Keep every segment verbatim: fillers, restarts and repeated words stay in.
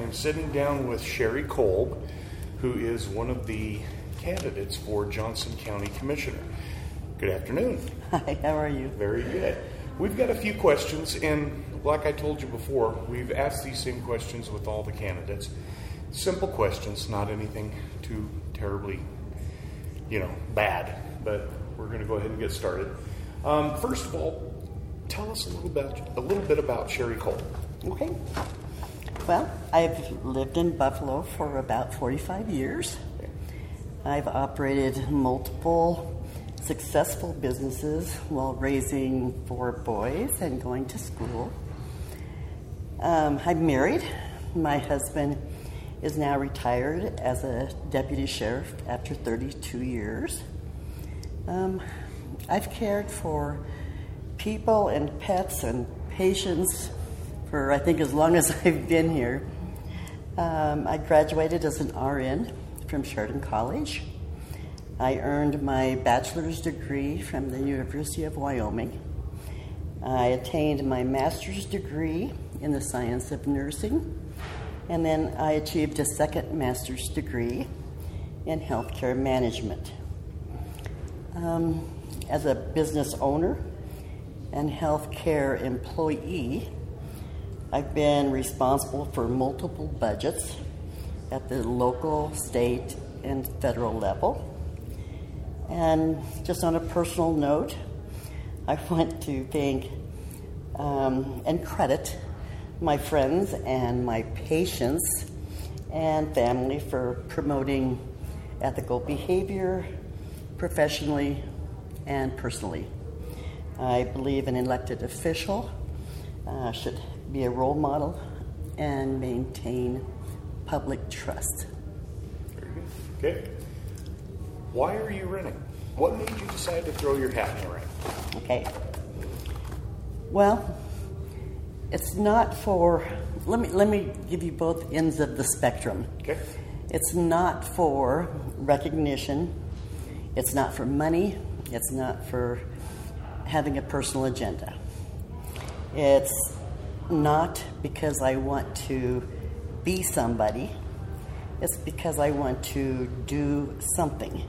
am sitting down with Sherry Kolb, who is one of the candidates for Johnson County Commissioner. Good afternoon. Hi, how are you? Very good. We've got a few questions, and like I told you before, we've asked these same questions with all the candidates. Simple questions, not anything too terribly, you know, bad, but we're going to go ahead and get started. Um, first of all, tell us a little bit, a little bit about Sherry Kolb. Okay. Well, I've lived in Buffalo for about forty-five years. I've operated multiple successful businesses while raising four boys and going to school. Um, I'm married. My husband is now retired as a deputy sheriff after thirty-two years. Um, I've cared for people and pets and patients for, I think, as long as I've been here. Um, I graduated as an R N from Sheridan College. I earned my bachelor's degree from the University of Wyoming. I attained my master's degree in the science of nursing, and then I achieved a second master's degree in healthcare management. Um, as a business owner and healthcare employee, I've been responsible for multiple budgets at the local, state, and federal level. And just on a personal note, I want to thank um, and credit my friends and my patients and family for promoting ethical behavior professionally and personally. I believe an elected official uh, should be a role model and maintain public trust. Very good. Okay. Why are you running? What made you decide to throw your hat in the ring? Okay. Well, it's not for, let me let me give you both ends of the spectrum. Okay. It's not for recognition. It's not for money. It's not for having a personal agenda. It's not because I want to be somebody. It's because I want to do something.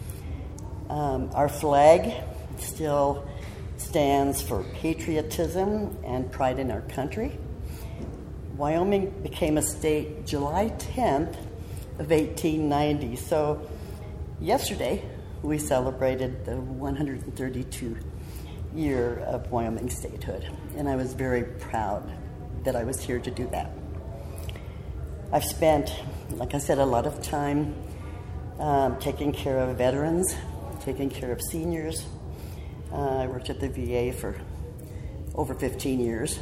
Um, our flag still stands for patriotism and pride in our country. Wyoming became a state July tenth of eighteen ninety. So yesterday we celebrated the one hundred thirty-two year of Wyoming statehood, and I was very proud that I was here to do that. I've spent, like I said, a lot of time um, taking care of veterans, taking care of seniors. Uh, I worked at the V A for over fifteen years.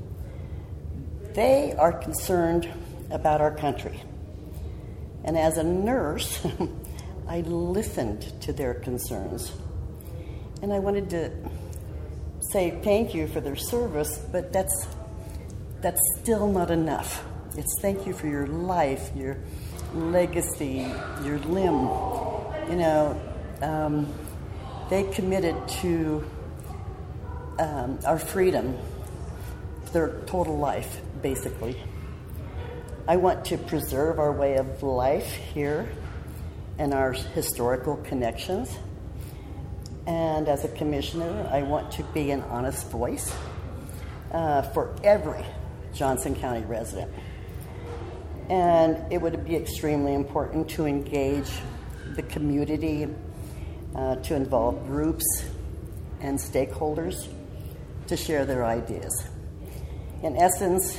They are concerned about our country. And as a nurse, I listened to their concerns. And I wanted to say thank you for their service, but that's that's still not enough. It's thank you for your life, your legacy, your limb. You know, um, they committed to um, our freedom, their total life, basically. I want to preserve our way of life here and our historical connections. And as a commissioner, I want to be an honest voice uh, for every Johnson County resident. And it would be extremely important to engage the community, uh, to involve groups and stakeholders to share their ideas. In essence,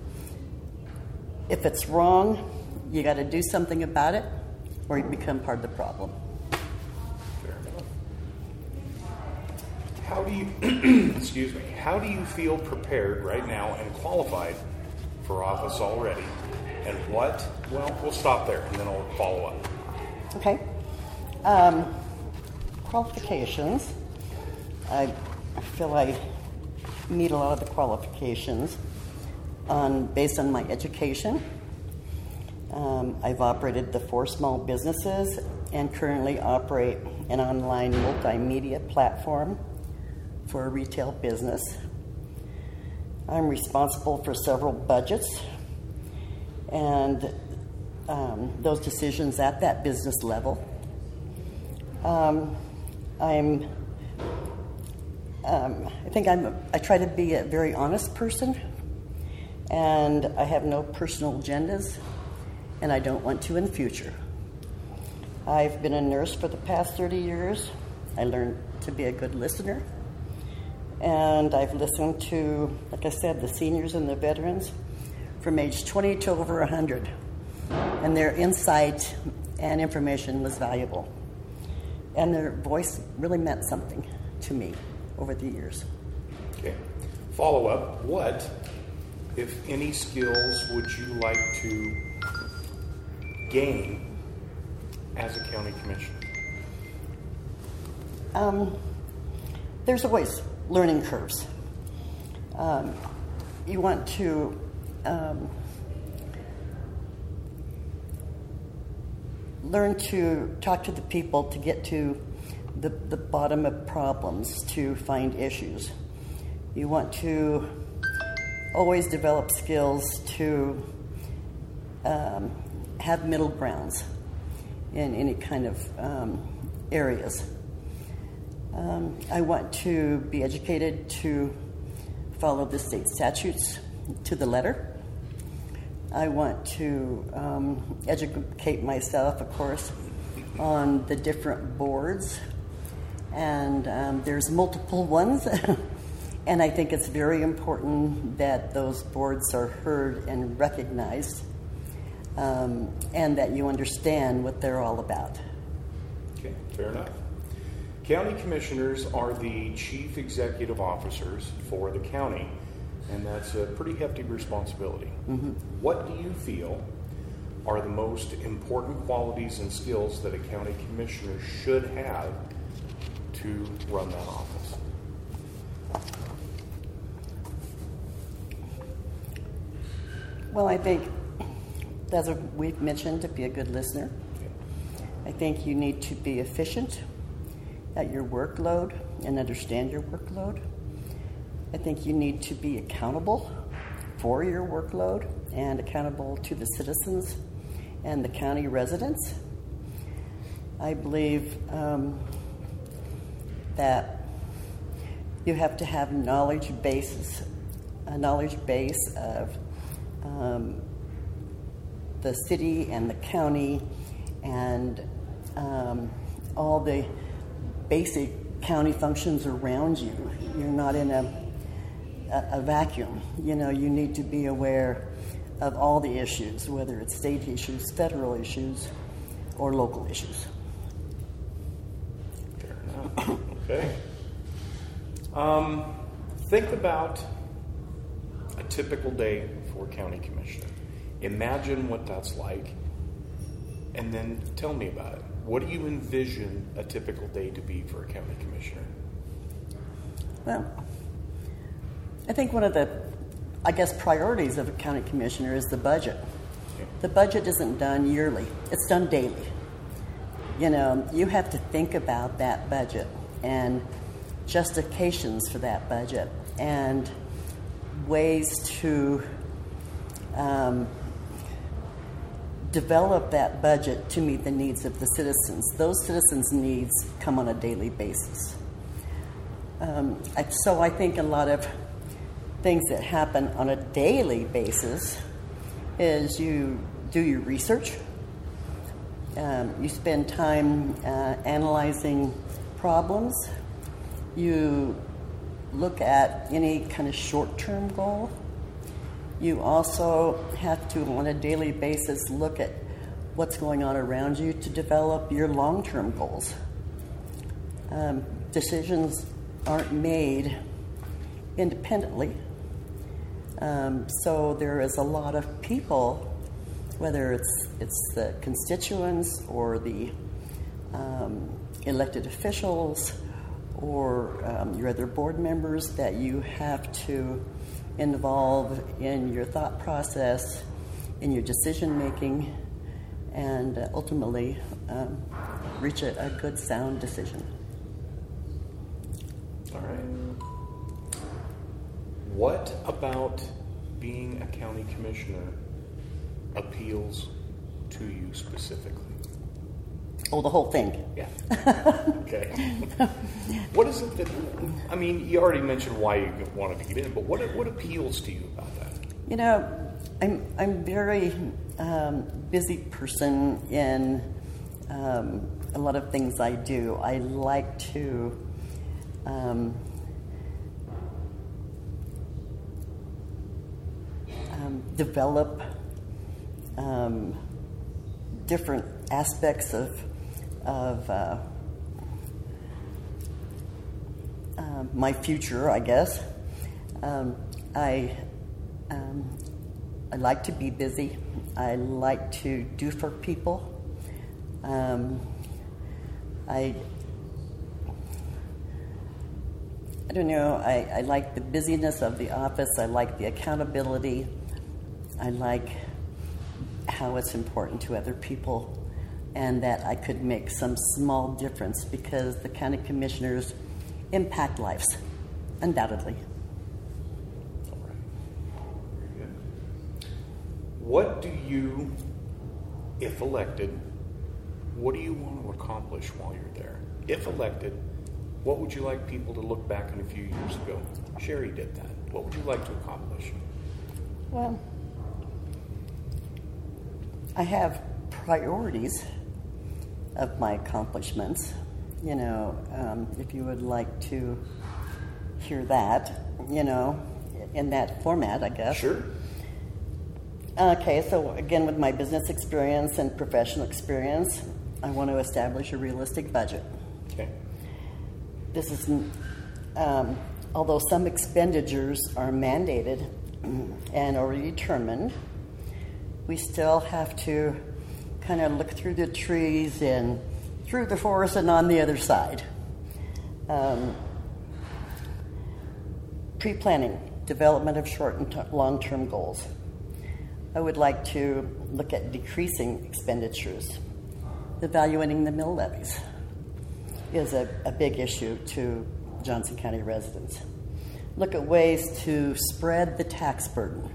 if it's wrong, you got to do something about it, or you become part of the problem. Fair enough. How do you, excuse me, how do you feel prepared right now and qualified for office already? And what, well, we'll stop there and then I'll follow up. Okay. Um, qualifications. I, I feel I meet a lot of the qualifications on, based on my education. Um, I've operated the four small businesses and currently operate an online multimedia platform for a retail business. I'm responsible for several budgets and um, those decisions at that business level. Um, I'm, um, I think I'm, a, I try to be a very honest person, and I have no personal agendas, and I don't want to in the future. I've been a nurse for the past thirty years. I learned to be a good listener, and I've listened to, like I said, the seniors and the veterans from age twenty to over one hundred, and their insight and information was valuable. And their voice really meant something to me over the years. Okay. Follow up, what, if any, skills would you like to gain as a county commissioner? Um, there's always learning curves. Um, you want to um, learn to talk to the people to get to the, the bottom of problems, to find issues. You want to always develop skills to um, have middle grounds in any kind of um, areas. Um, I want to be educated to follow the state statutes to the letter. I want to um, educate myself, of course, on the different boards, and um, there's multiple ones, and I think it's very important that those boards are heard and recognized, um, and that you understand what they're all about. Okay, fair enough. County commissioners are the chief executive officers for the county, and that's a pretty hefty responsibility. Mm-hmm. What do you feel are the most important qualities and skills that a county commissioner should have to run that office? Well, I think, as we've mentioned, to be a good listener. I think you need to be efficient at your workload and understand your workload. I think you need to be accountable for your workload and accountable to the citizens and the county residents. I believe um, that you have to have knowledge bases, a knowledge base of um, the city and the county and um, all the basic county functions around you. You're not in a a vacuum. You know, you need to be aware of all the issues, whether it's state issues, federal issues, or local issues. Fair enough. Okay. Um, think about a typical day for a county commissioner. Imagine what that's like, and then tell me about it. What do you envision a typical day to be for a county commissioner? Well, I think one of the, I guess, priorities of a county commissioner is the budget. Okay. The budget isn't done yearly. It's done daily. You know, you have to think about that budget and justifications for that budget and ways to um, develop that budget to meet the needs of the citizens. Those citizens' needs come on a daily basis. Um, I, so I think a lot of things that happen on a daily basis is you do your research. Um, you spend time uh, analyzing problems. You look at any kind of short-term goal. You also have to, on a daily basis, look at what's going on around you to develop your long-term goals. Um, decisions aren't made independently. Um, so there is a lot of people, whether it's it's the constituents or the um, elected officials or um, your other board members, that you have to involve in your thought process, in your decision making, and uh, ultimately um, reach a, a good, sound decision. All right. What about being a county commissioner appeals to you specifically? Oh, the whole thing. Yeah. Okay. What is it that, I mean, you already mentioned why you wanted to get in, but what what appeals to you about that? You know, I'm I'm very um, busy person in um, a lot of things I do. I like to um, um, develop um, different aspects of of uh, uh, my future, I guess. Um, I um, I like to be busy. I like to do for people. Um, I I don't know. I, I like the busyness of the office. I like the accountability. I like how it's important to other people, and that I could make some small difference because the county commissioners impact lives, undoubtedly. All right. Good. What do you, if elected, what do you want to accomplish while you're there? If elected, what would you like people to look back on a few years ago? Sherry did that. What would you like to accomplish? Well, I have priorities of my accomplishments. You know, um, if you would like to hear that, you know, in that format, I guess. Sure. Okay, so again, with my business experience and professional experience, I want to establish a realistic budget. Okay. This is, um, although some expenditures are mandated and already determined, we still have to kind of look through the trees and through the forest and on the other side. Um, pre-planning, development of short and t- long-term goals. I would like to look at decreasing expenditures. Evaluating the mill levies is a, a big issue to Johnson County residents. Look at ways to spread the tax burden.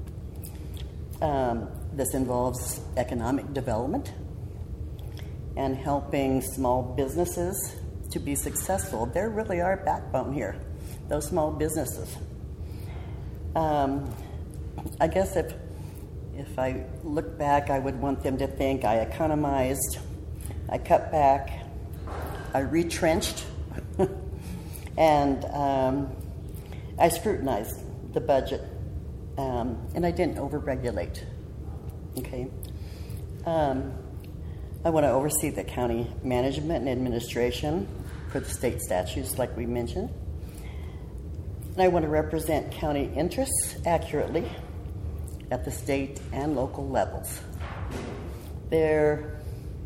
Um, this involves economic development and helping small businesses to be successful. They really our backbone here, those small businesses. Um, I guess if if I look back, I would want them to think I economized, I cut back, I retrenched, and um, I scrutinized the budget, um, and I didn't overregulate. Okay. Um, I want to oversee the county management and administration for the state statutes, like we mentioned. And I want to represent county interests accurately at the state and local levels. There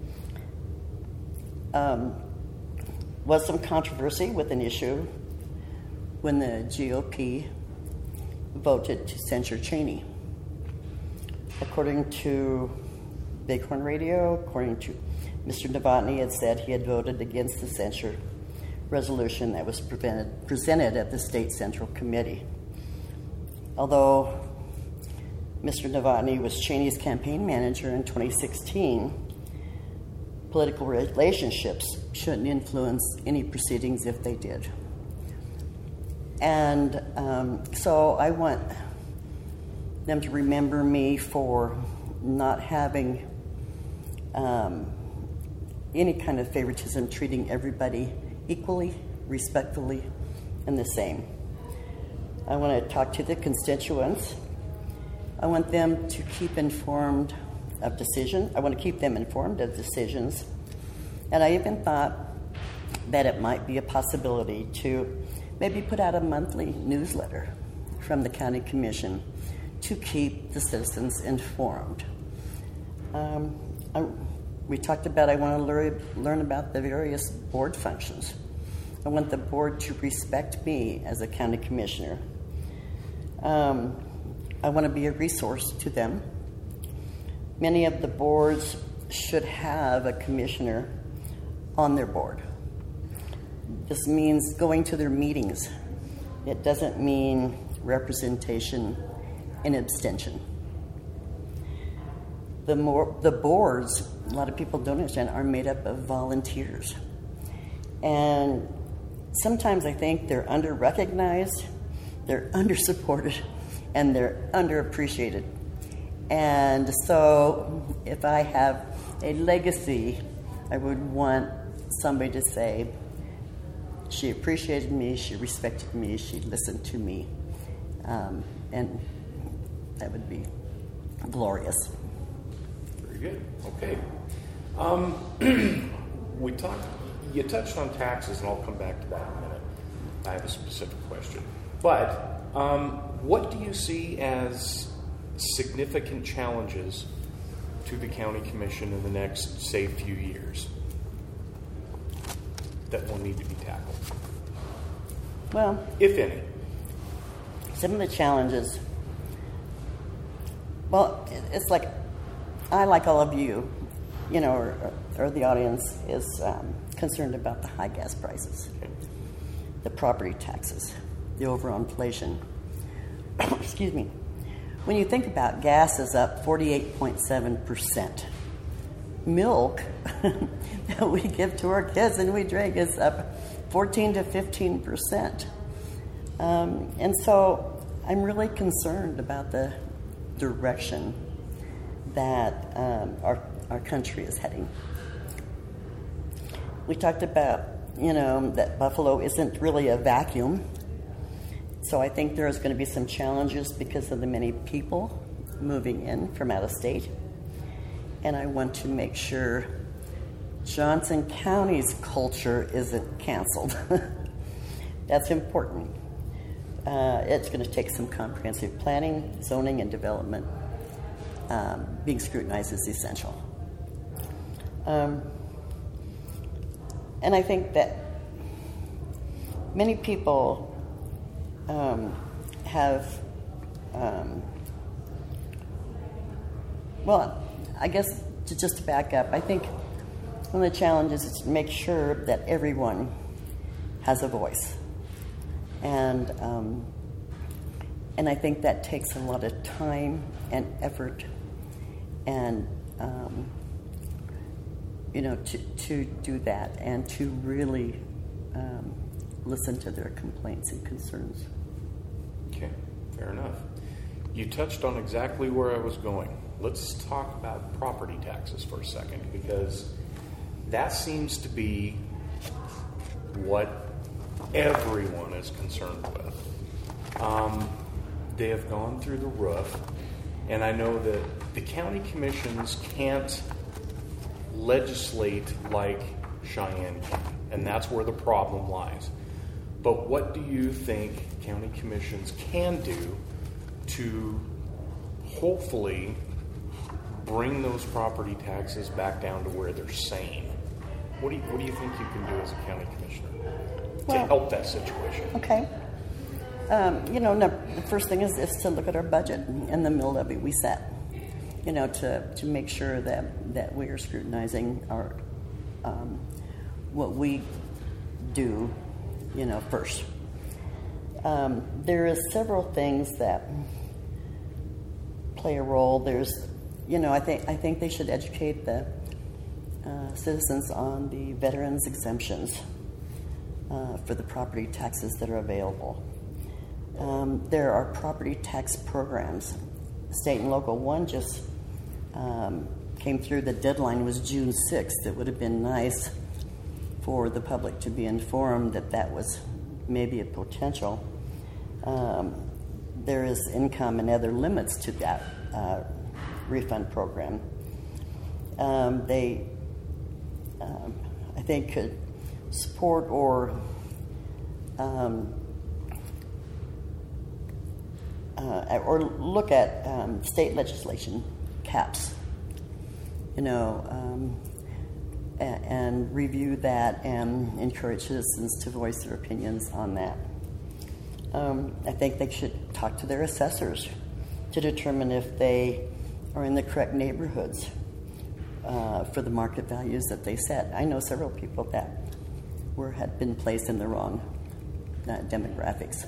um, was some controversy with an issue when the G O P voted to censure Cheney. According to Bighorn Radio, according to Mister Novotny, had said he had voted against the censure resolution that was prevented, presented at the State Central Committee. Although Mister Novotny was Cheney's campaign manager in twenty sixteen, political relationships shouldn't influence any proceedings if they did. And um, so I want them to remember me for not having um, any kind of favoritism, treating everybody equally, respectfully, and the same. I want to talk to the constituents. I want them to keep informed of decisions. I want to keep them informed of decisions. And I even thought that it might be a possibility to maybe put out a monthly newsletter from the county commission to keep the citizens informed. Um, I, we talked about I want to learn, learn about the various board functions. I want the board to respect me as a county commissioner. Um, I want to be a resource to them. Many of the boards should have a commissioner on their board. This means going to their meetings. It doesn't mean representation and abstention. the more the boards, a lot of people don't understand, are made up of volunteers. And sometimes I think they're under-recognized, they're under-supported, and they're underappreciated. And so if I have a legacy, I would want somebody to say, she appreciated me, she respected me, she listened to me. Um, and that would be glorious. Very good. Okay. Um, we talked, you touched on taxes, and I'll come back to that in a minute. I have a specific question. But um, what do you see as significant challenges to the county commission in the next, say, few years that will need to be tackled? Well, if any. Some of the challenges, well, it's like, I, like all of you, you know, or, or the audience, is um, concerned about the high gas prices, okay. the property taxes, the overall inflation. Excuse me. When you think about gas is up forty-eight point seven percent. Milk that we give to our kids and we drink is up fourteen to fifteen percent. Um, and so I'm really concerned about the direction that um, our, our country is heading. We talked about, you know, that Buffalo isn't really a vacuum. So I think there's going to be some challenges because of the many people moving in from out of state. And I want to make sure Johnson County's culture isn't canceled. That's important. Uh, it's going to take some comprehensive planning, zoning, and development. Um, being scrutinized is essential. Um, and I think that many people um, have, um, well, I guess to just back up, I think one of the challenges is to make sure that everyone has a voice. And um, and I think that takes a lot of time and effort and, um, you know, to, to do that and to really um, listen to their complaints and concerns. Okay, fair enough. You touched on exactly where I was going. Let's talk about property taxes for a second, because that seems to be what everyone is concerned with. Um, they have gone through the roof, and I know that the county commissions can't legislate like Cheyenne can, and that's where the problem lies. But what do you think county commissions can do to hopefully bring those property taxes back down to where they're sane? What do you, what do you think you can do as a county commissioner well, to help that situation? Okay. Um, you know, no, the first thing is, is to look at our budget and the mill levy we set, you know, to, to make sure that, that we are scrutinizing our um, what we do, you know, first. Um, there is several things that play a role. There's, you know, I think I think they should educate the uh, citizens on the veterans exemptions uh, for the property taxes that are available. Um, there are property tax programs, state and local. One just um, came through. The deadline was June sixth. It would have been nice for the public to be informed that that was maybe a potential. Um, there is income and other limits to that uh, refund program. Um, they, um, I think, could support or um, uh, or look at um, state legislation caps, you know, um, and, and review that and encourage citizens to voice their opinions on that. Um, I think they should talk to their assessors to determine if they are in the correct neighborhoods uh, for the market values that they set. I know several people that were had been placed in the wrong uh, demographics.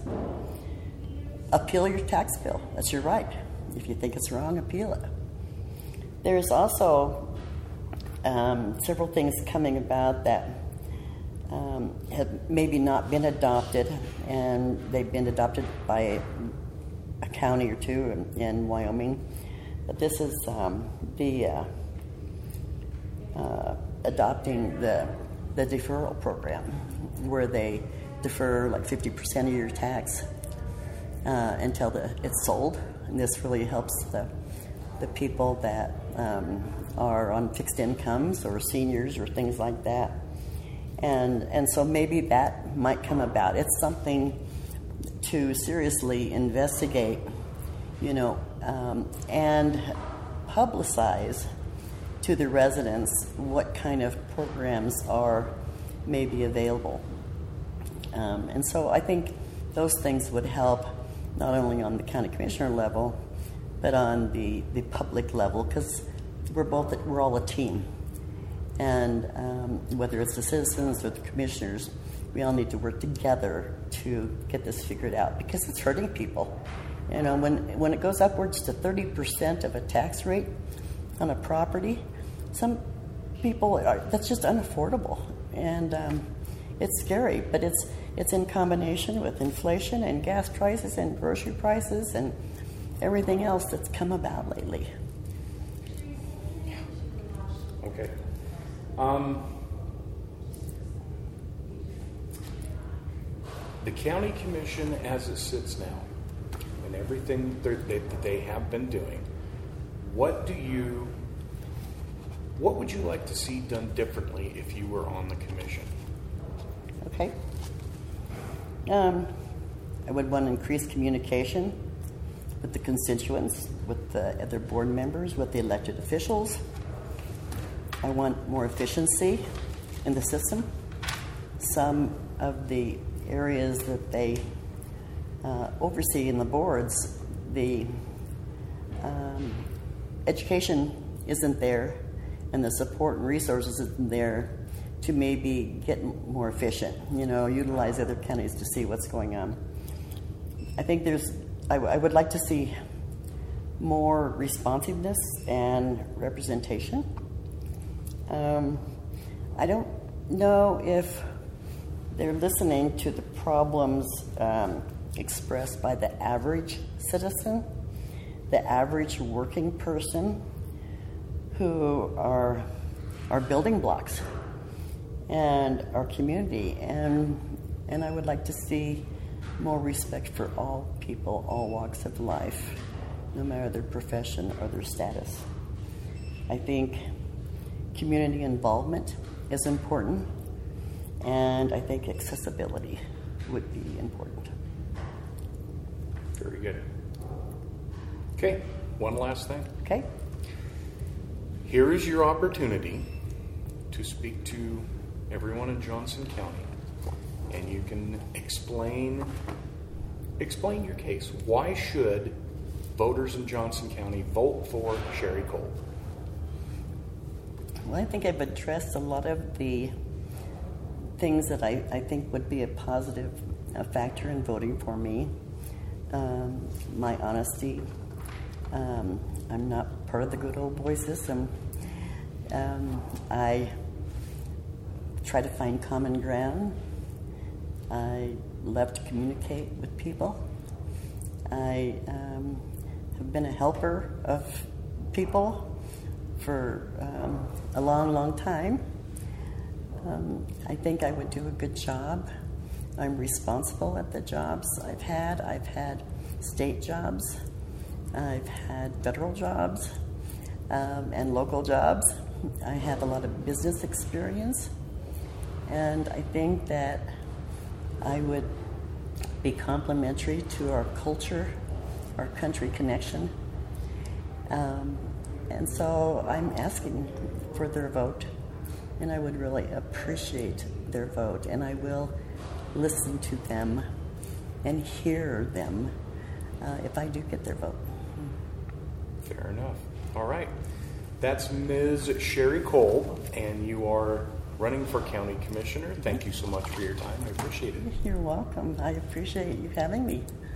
Appeal your tax bill. That's your right. If you think it's wrong, appeal it. there's also um, several things coming about that um, have maybe not been adopted, and they've been adopted by a, a county or two in, in Wyoming. But this is um, the uh, uh, adopting the the deferral program, where they defer like fifty percent of your tax uh, until the, it's sold. And this really helps the the people that um, are on fixed incomes or seniors or things like that. And and so maybe that might come about. It's something to seriously investigate, you know, um, and publicize to the residents what kind of programs are maybe available. Um, and so I think those things would help not only on the county commissioner level, but on the, the public level, because we're both we're all a team. And um, whether it's the citizens or the commissioners, we all need to work together to get this figured out, because it's hurting people. You know, when when it goes upwards to thirty percent of a tax rate on a property, some people are, that's just unaffordable, and um, it's scary. But it's it's in combination with inflation and gas prices and grocery prices and everything else that's come about lately. Okay. Um, the county commission, as it sits now, and everything that they have been doing, what do you, what would you like to see done differently if you were on the commission? Okay. Um, I would want to increase communication with the constituents, with the other board members, with the elected officials. I want more efficiency in the system. Some of the areas that they uh, oversee in the boards, the um, education isn't there, and the support and resources isn't there to maybe get more efficient, you know, utilize other counties to see what's going on. I think there's, I, w- I would like to see more responsiveness and representation. Um, I don't know if they're listening to the problems um, expressed by the average citizen, the average working person, who are are building blocks and our community, and and I would like to see more respect for all people, all walks of life, no matter their profession or their status. I think community involvement is important, and I think accessibility would be important. Very good. Okay, one last thing. Okay. Here is your opportunity to speak to everyone in Johnson County, and you can explain explain your case. Why should voters in Johnson County vote for Sherry Kolb? Well, I think I've addressed a lot of the things that I, I think would be a positive uh, factor in voting for me. Um, my honesty. Um, I'm not part of the good old boy system. Um, I try to find common ground. I love to communicate with people. I um, have been a helper of people for um, a long, long time. Um, I think I would do a good job. I'm responsible at the jobs I've had. I've had state jobs. I've had federal jobs um, and local jobs. I have a lot of business experience. And I think that I would be complimentary to our culture, our country connection. Um, and so I'm asking for their vote. And I would really appreciate their vote. And I will listen to them and hear them uh, if I do get their vote. Fair enough. All right. That's Miz Sherry Kolb, and you are running for county commissioner. Thank you so much for your time. I appreciate it. You're welcome. I appreciate you having me.